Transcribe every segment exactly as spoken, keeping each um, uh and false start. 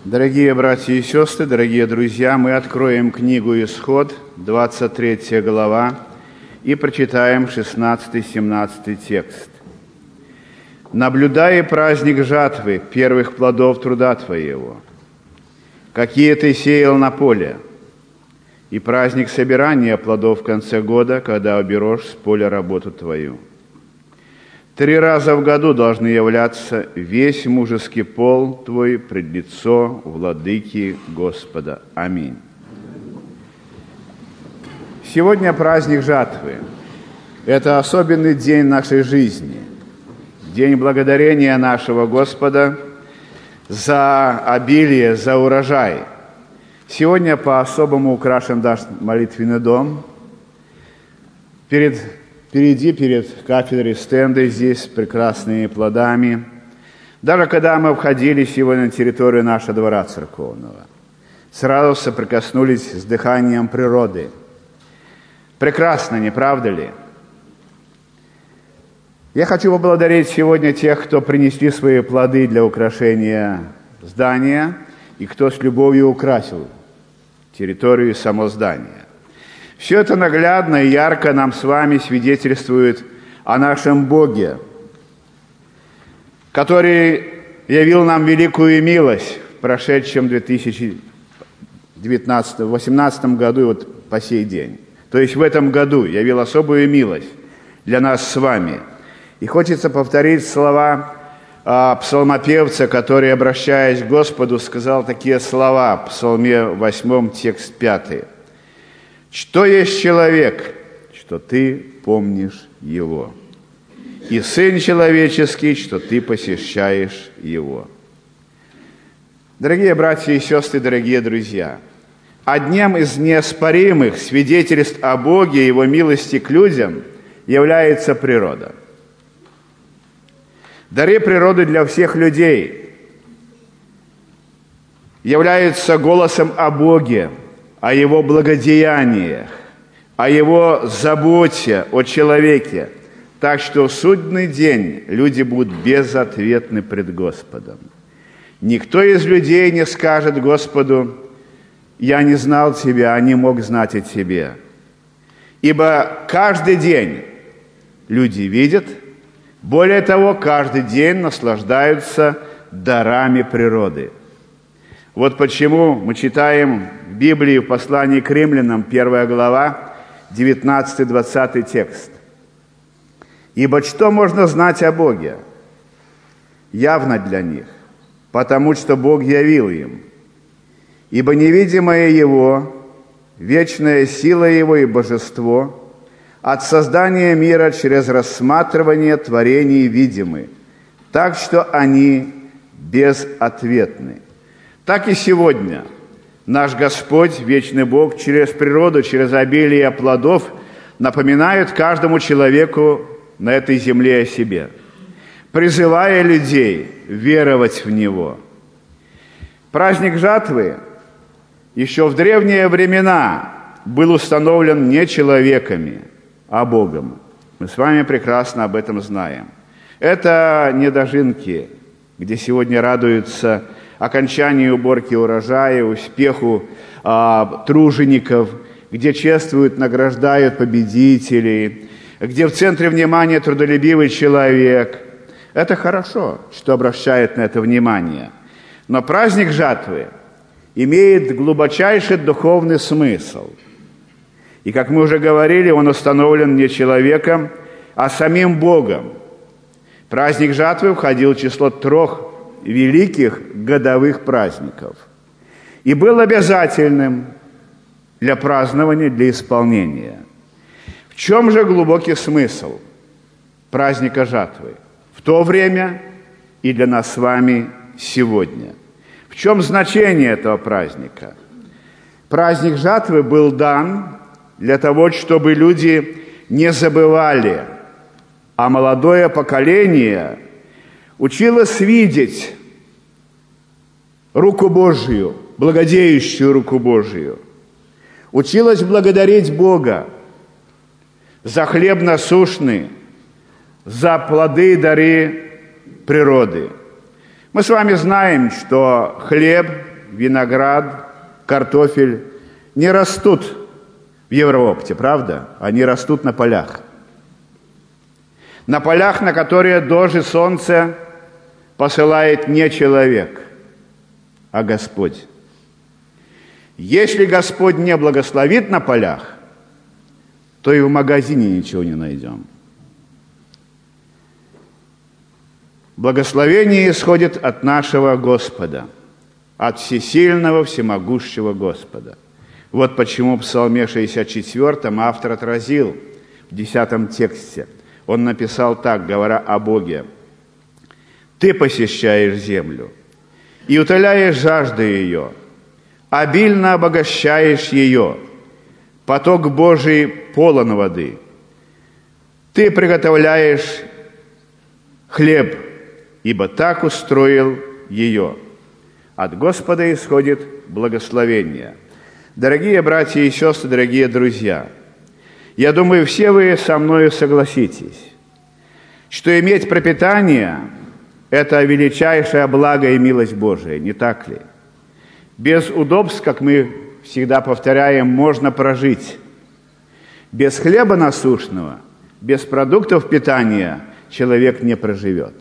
Дорогие братья и сестры, дорогие друзья, мы откроем книгу «Исход», двадцать третья глава, и прочитаем шестнадцатый-семнадцатый текст. «Наблюдай праздник жатвы, первых плодов труда твоего, какие ты сеял на поле, и праздник собирания плодов в конце года, когда уберешь с поля работу твою. Три раза в году должны являться весь мужеский пол твой пред лицо владыки Господа. Аминь». Сегодня праздник жатвы. Это особенный день нашей жизни, день благодарения нашего Господа за обилие, за урожай. Сегодня по-особому украшен наш молитвенный дом. Перед Впереди, перед кафедрой, стенды здесь с прекрасными плодами. Даже когда мы входили сегодня на территорию нашего двора церковного, сразу соприкоснулись с дыханием природы. Прекрасно, не правда ли? Я хочу поблагодарить сегодня тех, кто принесли свои плоды для украшения здания и кто с любовью украсил территорию и само здание. Все это наглядно и ярко нам с вами свидетельствует о нашем Боге, который явил нам великую милость в прошедшем две тысячи девятнадцатом, восемнадцатом году и вот по сей день. То есть в этом году явил особую милость для нас с вами. И хочется повторить слова а, псалмопевца, который, обращаясь к Господу, сказал такие слова в Псалме восьмом, текст пятый. «Что есть человек, что ты помнишь его, и сын человеческий, что ты посещаешь его». Дорогие братья и сестры, дорогие друзья, одним из неоспоримых свидетельств о Боге и Его милости к людям является природа. Дары природы для всех людей являются голосом о Боге, о Его благодеяниях, о Его заботе о человеке, так что в судный день люди будут безответны пред Господом. Никто из людей не скажет Господу: «Я не знал Тебя, а не мог знать о Тебе». Ибо каждый день люди видят, более того, каждый день наслаждаются дарами природы. Вот почему мы читаем в Библии, в послании к римлянам, первая глава, девятнадцатый-двадцатый текст. «Ибо что можно знать о Боге? Явно для них, потому что Бог явил им. Ибо невидимое Его, вечная сила Его и божество от создания мира через рассматривание творений видимы, так что они безответны». Так и сегодня наш Господь, вечный Бог, через природу, через обилие плодов напоминает каждому человеку на этой земле о себе, призывая людей веровать в Него. Праздник жатвы еще в древние времена был установлен не человеками, а Богом. Мы с вами прекрасно об этом знаем. Это не дожинки, где сегодня радуются окончанию уборки урожая, успеху а, тружеников, где чествуют, награждают победителей, где в центре внимания трудолюбивый человек. Это хорошо, что обращает на это внимание. Но праздник жатвы имеет глубочайший духовный смысл. И, как мы уже говорили, он установлен не человеком, а самим Богом. Праздник жатвы входил в число трех великих годовых праздников и был обязательным для празднования, для исполнения. В чем же глубокий смысл праздника жатвы в то время и для нас с вами сегодня? В чем значение этого праздника? Праздник жатвы был дан для того, чтобы люди не забывали, а молодое поколение училось видеть руку Божию, благодеющую руку Божию. Училось благодарить Бога за хлеб насущный, за плоды и дары природы. Мы с вами знаем, что хлеб виноград, картофель не растут в Европе, правда? Они растут на полях. На полях, на которые дождь и солнце посылает не человек, а Господь. Если Господь не благословит на полях, то и в магазине ничего не найдем. Благословение исходит от нашего Господа, от всесильного, всемогущего Господа. Вот почему в Псалме шестьдесят четвёртом автор отразил в десятом тексте. Он написал так, говоря о Боге: «Ты посещаешь землю и утоляешь жажду ее, обильно обогащаешь ее, поток Божий полон воды. Ты приготовляешь хлеб, ибо так устроил ее». От Господа исходит благословение. Дорогие братья и сестры, дорогие друзья, я думаю, все вы со мною согласитесь, что иметь пропитание – это величайшее благо и милость Божия, не так ли? Без удобств, как мы всегда повторяем, можно прожить. Без хлеба насущного, без продуктов питания человек не проживет.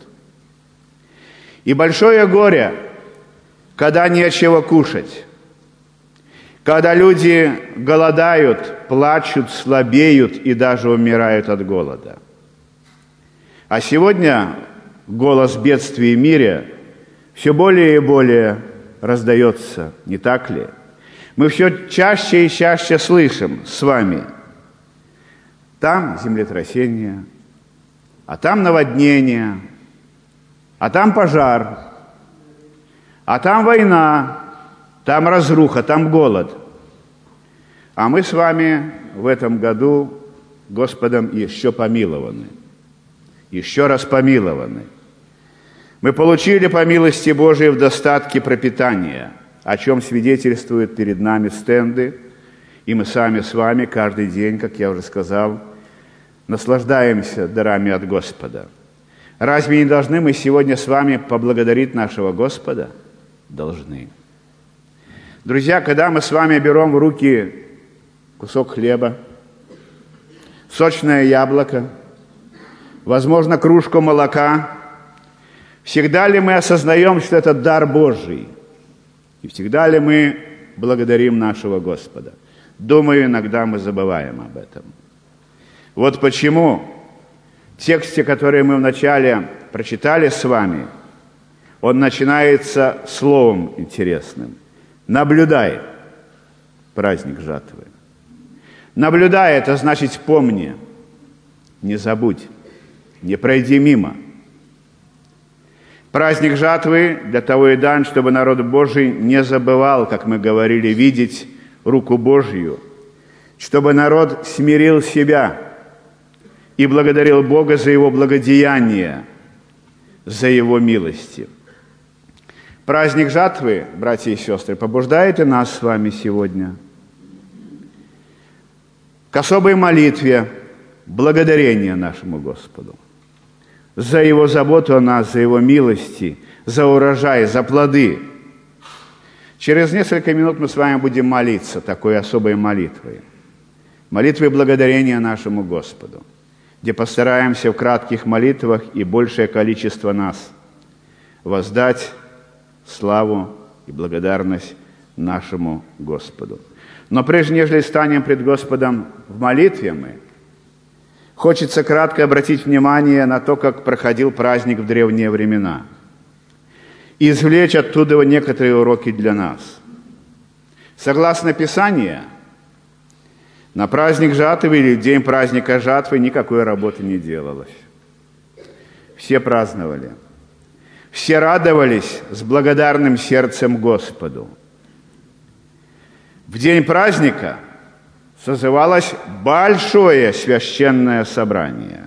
И большое горе, когда нечего кушать, когда люди голодают, плачут, слабеют и даже умирают от голода. А сегодня голос бедствий в мире все более и более раздается, не так ли? Мы все чаще и чаще слышим с вами: там землетрясение, а там наводнение, а там пожар, а там война, там разруха, там голод. А мы с вами в этом году Господом еще помилованы, еще раз помилованы. Мы получили по милости Божией в достатке пропитания, о чем свидетельствуют перед нами стенды, и мы сами с вами каждый день, как я уже сказал, наслаждаемся дарами от Господа. Разве не должны мы сегодня с вами поблагодарить нашего Господа? Должны. Друзья, когда мы с вами берем в руки кусок хлеба, сочное яблоко, возможно, кружку молока, всегда ли мы осознаем, что это дар Божий? И всегда ли мы благодарим нашего Господа? Думаю, иногда мы забываем об этом. Вот почему в тексте, который мы вначале прочитали с вами, он начинается словом интересным. «Наблюдай» – праздник жатвы. «Наблюдай» – это значит помни, не забудь, не пройди мимо. Праздник жатвы для того и дан, чтобы народ Божий не забывал, как мы говорили, видеть руку Божью, чтобы народ смирил себя и благодарил Бога за Его благодеяние, за Его милости. Праздник жатвы, братья и сестры, побуждает и нас с вами сегодня к особой молитве благодарения нашему Господу за Его заботу о нас, за Его милости, за урожай, за плоды. Через несколько минут мы с вами будем молиться такой особой молитвой. Молитвой благодарения нашему Господу, где постараемся в кратких молитвах и большее количество нас воздать славу и благодарность нашему Господу. Но прежде нежели станем пред Господом в молитве мы, хочется кратко обратить внимание на то, как проходил праздник в древние времена, и извлечь оттуда некоторые уроки для нас. Согласно Писанию, на праздник жатвы или в день праздника жатвы никакой работы не делалось. Все праздновали. Все радовались с благодарным сердцем Господу. В день праздника созывалось большое священное собрание,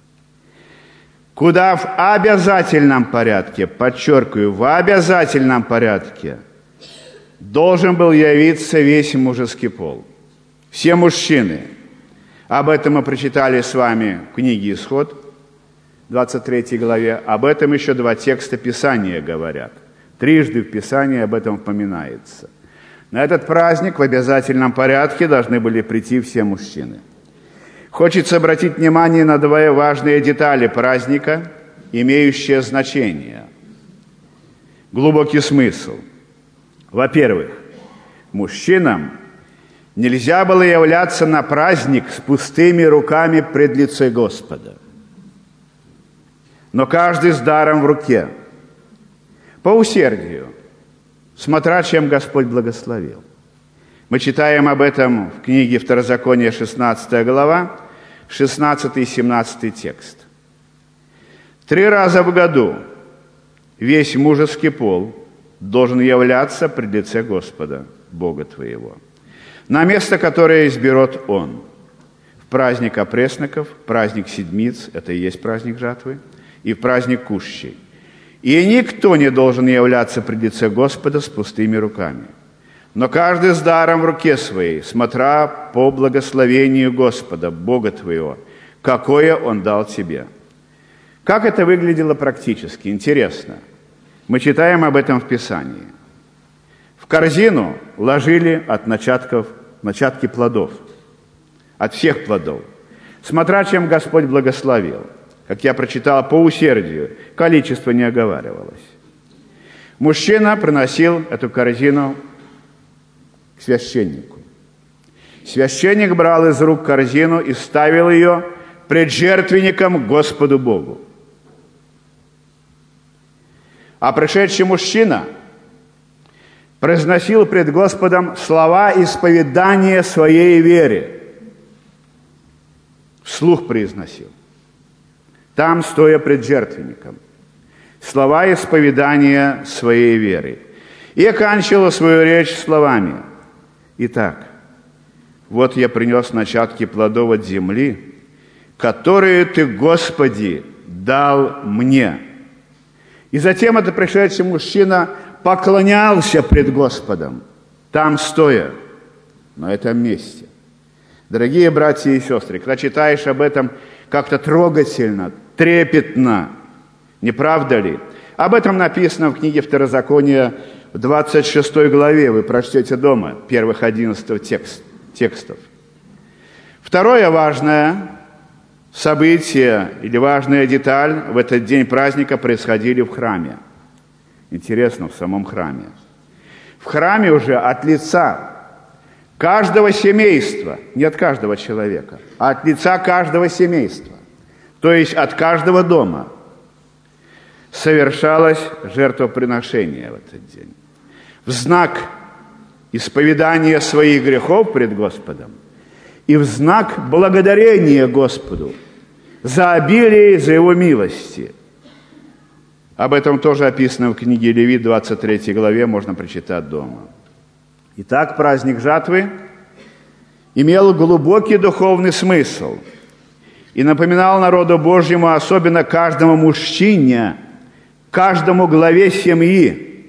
куда в обязательном порядке, подчеркиваю, в обязательном порядке должен был явиться весь мужеский пол. Все мужчины. Об этом мы прочитали с вами в книге «Исход», двадцать третьей главе. Об этом еще два текста Писания говорят. Трижды в Писании об этом упоминается. На этот праздник в обязательном порядке должны были прийти все мужчины. Хочется обратить внимание на две важные детали праздника, имеющие значение, глубокий смысл. Во-первых, мужчинам нельзя было являться на праздник с пустыми руками пред лице Господа, но каждый с даром в руке, по усердию, смотря чем Господь благословил. Мы читаем об этом в книге Второзакония, шестнадцатая глава, шестнадцатый и семнадцатый текст. Три раза в году весь мужеский пол должен являться пред лице Господа, Бога твоего, на место, которое изберет Он. В праздник опресноков, праздник седмиц, это и есть праздник жатвы, и в праздник кущей. И никто не должен являться пред лице Господа с пустыми руками, но каждый с даром в руке своей, смотря по благословению Господа, Бога твоего, какое Он дал тебе. Как это выглядело практически? Интересно. Мы читаем об этом в Писании. В корзину ложили от начатков, начатки плодов, от всех плодов, смотря чем Господь благословил. Как я прочитал, по усердию, количество не оговаривалось. Мужчина приносил эту корзину к священнику. Священник брал из рук корзину и ставил ее пред жертвенником Господу Богу. А пришедший мужчина произносил пред Господом слова исповедания своей вере. Вслух произносил. Там, стоя пред жертвенником. Слова исповедания своей веры. И оканчивал свою речь словами. Итак, вот я принес начатки плодов от земли, которые Ты, Господи, дал мне. И затем этот пришедший мужчина поклонялся пред Господом, там стоя, на этом месте. Дорогие братья и сестры, когда читаешь об этом как-то трогательно, трепетно, не правда ли? Об этом написано в книге Второзакония в двадцать шестой главе, вы прочтете дома, первых одиннадцать текст, текстов. Второе важное событие или важная деталь в этот день праздника происходили в храме. Интересно, в самом храме. В храме уже от лица каждого семейства, не от каждого человека, а от лица каждого семейства, то есть от каждого дома, совершалось жертвоприношение в этот день. В знак исповедания своих грехов пред Господом и в знак благодарения Господу за обилие и за Его милости. Об этом тоже описано в книге Левит, двадцать третьей главе, можно прочитать дома. Итак, праздник жатвы имел глубокий духовный смысл и напоминал народу Божьему, особенно каждому мужчине, каждому главе семьи,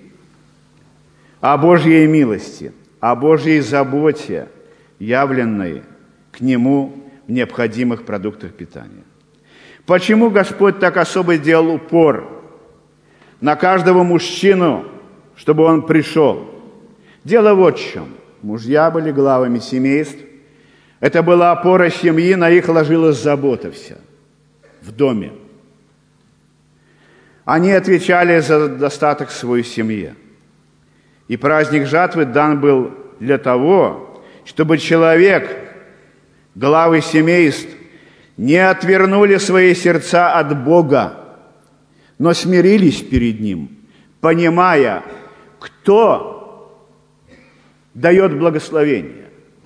о Божьей милости, о Божьей заботе, явленной к нему в необходимых продуктах питания. Почему Господь так особо делал упор на каждого мужчину, чтобы он пришел? Дело вот в чем. Мужья были главами семейств. Это была опора семьи, на их ложилась забота вся в доме. Они отвечали за достаток своей семье. И праздник жатвы дан был для того, чтобы человек, главы семейств, не отвернули свои сердца от Бога, но смирились перед Ним, понимая, кто дает благословение.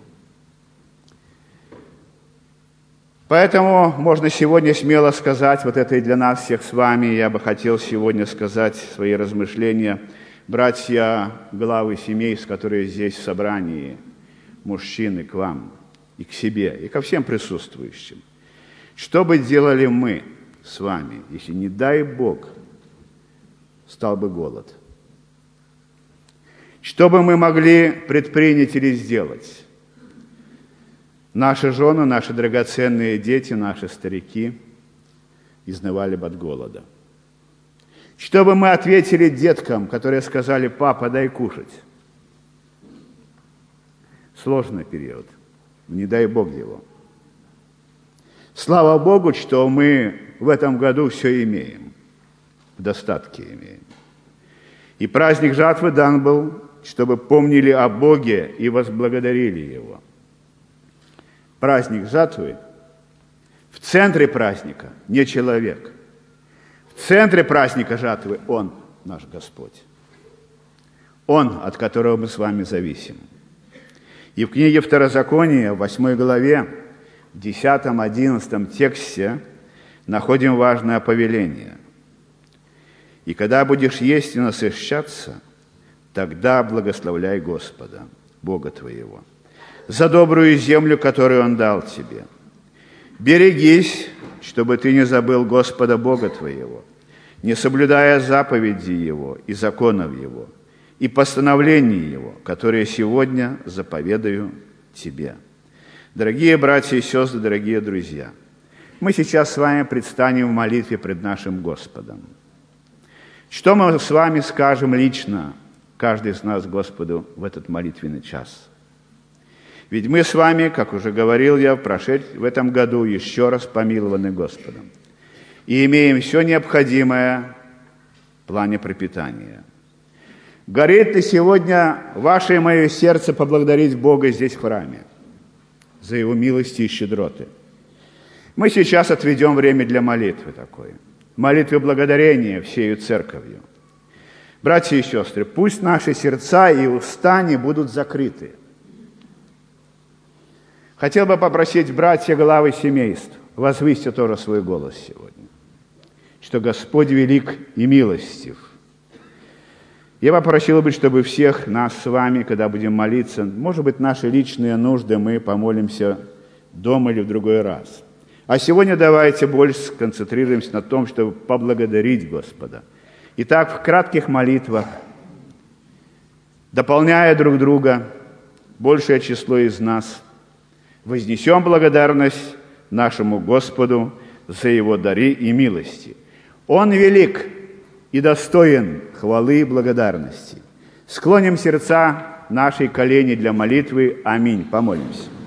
Поэтому можно сегодня смело сказать, вот это и для нас всех с вами, я бы хотел сегодня сказать свои размышления, братья, главы семейств, которые здесь в собрании, мужчины, к вам и к себе, и ко всем присутствующим. Что бы делали мы с вами, если, не дай Бог, стал бы голод? Что бы мы могли предпринять или сделать? Наши жены, наши драгоценные дети, наши старики изнывали бы от голода. Чтобы мы ответили деткам, которые сказали: папа, дай кушать. Сложный период. Не дай Бог его. Слава Богу, что мы в этом году все имеем. В достатке имеем. И праздник жатвы дан был, чтобы помнили о Боге и возблагодарили Его. Праздник жатвы, в центре праздника не человек. В центре праздника жатвы Он, наш Господь. Он, от которого мы с вами зависим. И в книге Второзакония, в восьмой главе, в десятом-одиннадцатом тексте находим важное повеление. «И когда будешь есть и насыщаться, тогда благословляй Господа, Бога твоего, за добрую землю, которую Он дал тебе. Берегись, чтобы ты не забыл Господа Бога твоего, не соблюдая заповеди Его и законов Его, и постановлений Его, которые сегодня заповедаю тебе». Дорогие братья и сестры, дорогие друзья, мы сейчас с вами предстанем в молитве пред нашим Господом. Что мы с вами скажем лично, каждый из нас, Господу, в этот молитвенный час? Ведь мы с вами, как уже говорил я, прошед в этом году еще раз помилованы Господом и имеем все необходимое в плане пропитания. Горит ли сегодня ваше и мое сердце поблагодарить Бога здесь в храме за Его милости и щедроты? Мы сейчас отведем время для молитвы такой, молитвы благодарения всею церковью. Братья и сестры, пусть наши сердца и уста не будут закрыты. Хотел бы попросить братья главы семейств, возвысьте тоже свой голос сегодня, что Господь велик и милостив. Я попросил бы, чтобы всех нас с вами, когда будем молиться, может быть, наши личные нужды мы помолимся дома или в другой раз. А сегодня давайте больше сконцентрируемся на том, чтобы поблагодарить Господа. Итак, в кратких молитвах, дополняя друг друга, большее число из нас, вознесем благодарность нашему Господу за Его дары и милости. Он велик и достоин хвалы и благодарности. Склоним сердца нашей колени для молитвы. Аминь. Помолимся.